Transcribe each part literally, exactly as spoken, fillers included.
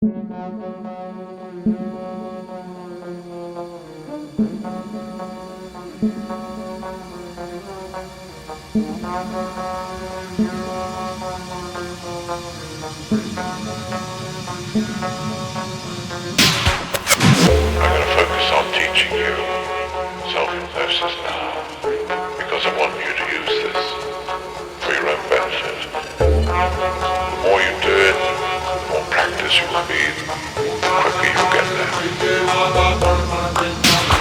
going to focus on teaching you self-hypnosis now, because I want you to use this for your own benefit. The more you do it, the more practice you will be, the quicker you'll get there.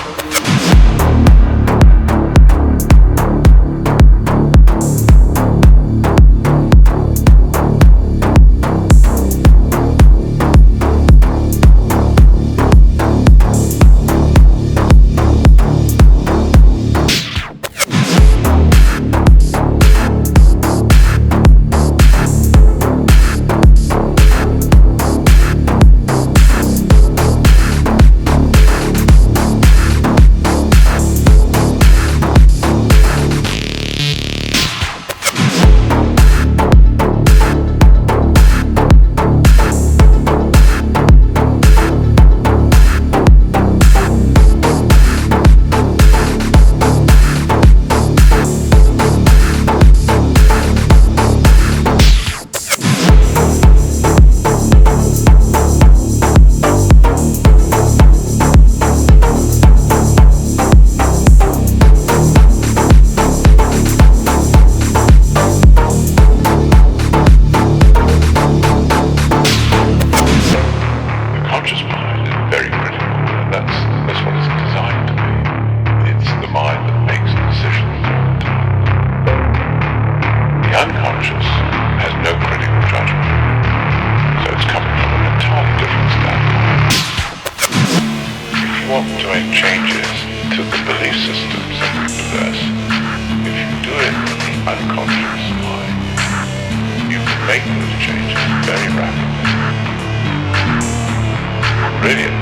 Unconscious has no critical judgment, so it's coming from an entirely different standpoint. If you want to make changes to the belief systems that we possess, if you do it in the unconscious mind, you can make those changes very rapidly. Brilliant.